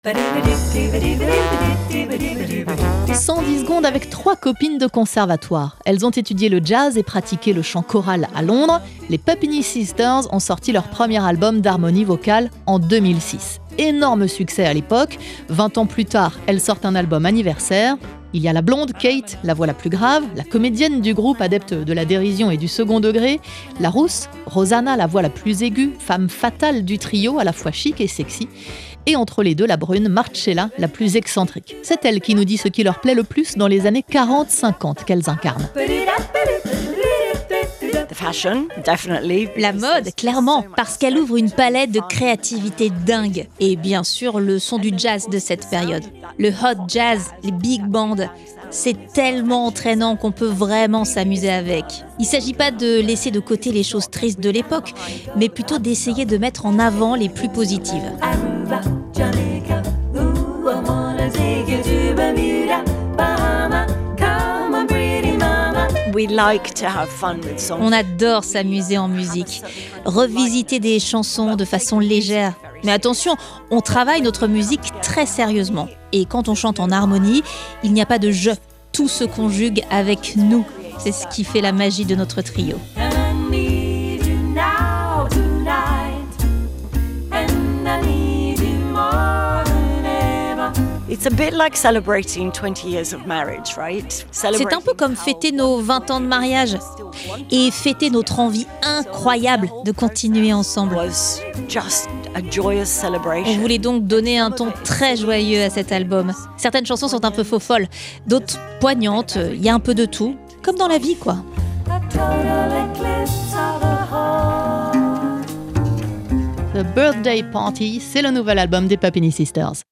110 secondes avec 3 copines de conservatoire. Elles ont étudié le jazz et pratiqué le chant choral à Londres. Les Puppini Sisters ont sorti leur premier album d'harmonie vocale en 2006. Énorme succès à l'époque. 20 ans plus tard, elles sortent un album anniversaire. Il y a la blonde Kate, la voix la plus grave, la comédienne du groupe adepte de la dérision et du second degré, la rousse, Rosanna, la voix la plus aiguë, femme fatale du trio, à la fois chic et sexy, et entre les deux, la brune, Marcella, la plus excentrique. C'est elle qui nous dit ce qui leur plaît le plus dans les années 40-50 qu'elles incarnent. La mode, clairement, parce qu'elle ouvre une palette de créativité dingue. Et bien sûr, le son du jazz de cette période. Le hot jazz, les big bands, c'est tellement entraînant qu'on peut vraiment s'amuser avec. Il ne s'agit pas de laisser de côté les choses tristes de l'époque, mais plutôt d'essayer de mettre en avant les plus positives. On adore s'amuser en musique, revisiter des chansons de façon légère. Mais attention, on travaille notre musique très sérieusement. Et quand on chante en harmonie, il n'y a pas de jeu. Tout se conjugue avec nous. C'est ce qui fait la magie de notre trio. C'est un peu comme fêter nos 20 ans de mariage et fêter notre envie incroyable de continuer ensemble. On voulait donc donner un ton très joyeux à cet album. Certaines chansons sont un peu faux-folles, d'autres poignantes, il y a un peu de tout, comme dans la vie quoi. The Birthday Party, c'est le nouvel album des Puppini Sisters.